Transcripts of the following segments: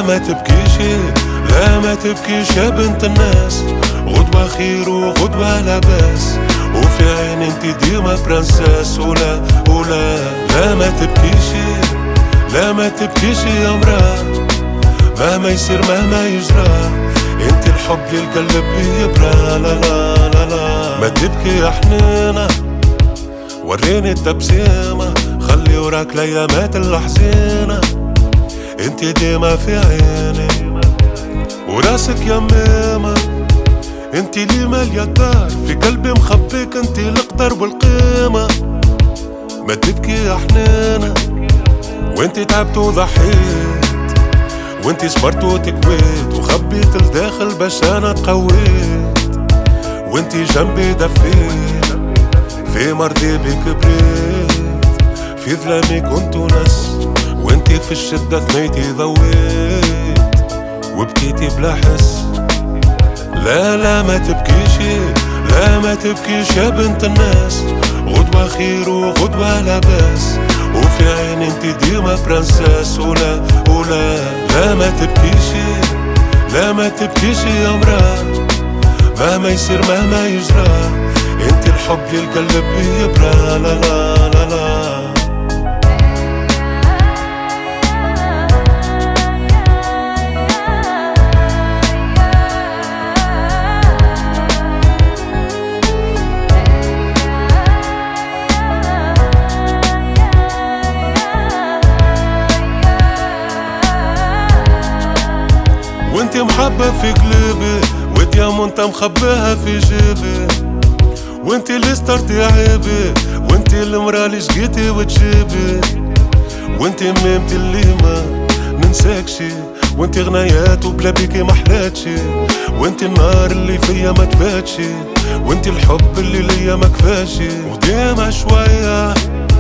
ما تبكيش، لا ما تبكيش يا بنت الناس، غدوة خير وغدوة لا بأس، وفي عين انت ديما برنساس. ولا لا ما تبكيش، لا ما تبكيش يا مرا، مهما يصير مهما يجرى انت الحب للقلب بيبرى. لا لا لا لا ما تبكي يا حنينة، وريني التبسيمة، خلي وراك الايامات الحزينة، انت ديما في عيني وراسك يا ميمة، انت اللي مالية الدار في قلبي مخبيك، انت القدر والقيمة. ما تبكي يا حنينة، وانت تعبت وضحيت، وانت صبرت وتكويت، وخبيت الداخل باش انا تقويت، وانت جنبي دفيت، في مرضي بك بريت، في ظلامي كنت نس، وانت في الشدة ثنيتي ضويت، وبكيتي بلا حس. لا لا ما تبكيش، لا ما تبكيش يا بنت الناس، غدوة خير وغدوة لا بأس، وفي عين انت ديما برنساس. ولا لا ما تبكيش، لا ما تبكيش يا مرا، مهما يصير مهما يجرى انت الحب للقلب بيبرى. لا لا لا لا وانت محبة في قلبي، وديامونتا مخباها في جيبي، وانت اللي سترتي عيبي، وانت المرا اللي شقيتي وتجيبي، وانت ميمتي اللي ما ننساكشي، وانت غنايات وبلا بيكي محلاتشي، وانت النار اللي فيا ما تفاتشي، وانت الحب اللي ليا ما كفاشي. وديما شوية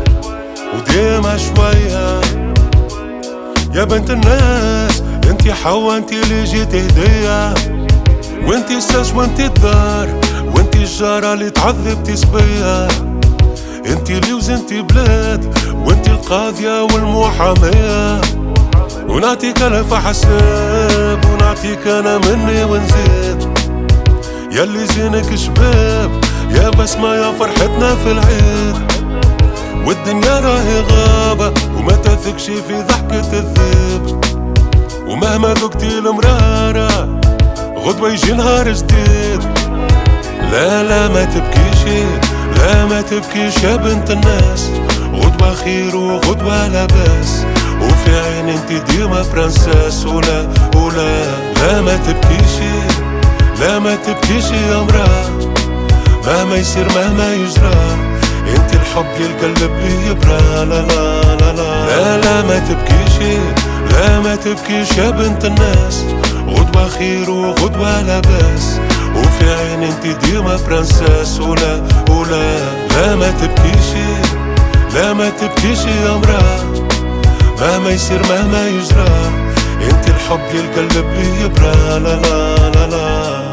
وديما شوية يا بنت الناس، انتي حوا انتي اللي جيتي هدية، وانتي الساس وانتي الدار، وانتي الجارة اللي تعذبتي صبية، انتي اللي وزنتي بلاد، وانتي القاضية والمحامية، ونعطيك الف حساب، ونعطيك انا مني ونزيد، ياللي زينك شباب يا بسمة يا فرحتنا في العيد، والدنيا راهي غابة وما تثقش في ضحكة الذئب، ومهما ذقتي المرارة غدوة يجي نهار جديد. لا لا ما تبكيش، لا ما تبكيش يا بنت الناس، غدوة خير وغدوة لا بأس، وفي عين انت ديما برنساس. ولا لا ما تبكيش، لا ما تبكيش يا مرا، مهما يصير مهما يجرى انت الحب للقلب بيبرى. لا لا لا لا لا ما تبكيش، لا ما تبكيش يا بنت الناس، غدوة خير وغدوة لا بأس، وفي عين انت ديما برنساس. ولا لا ما تبكيش، لا ما تبكيش يا مرا، مهما يصير مهما يجرى انت الحب للقلب بيبرى. لا لا لا لا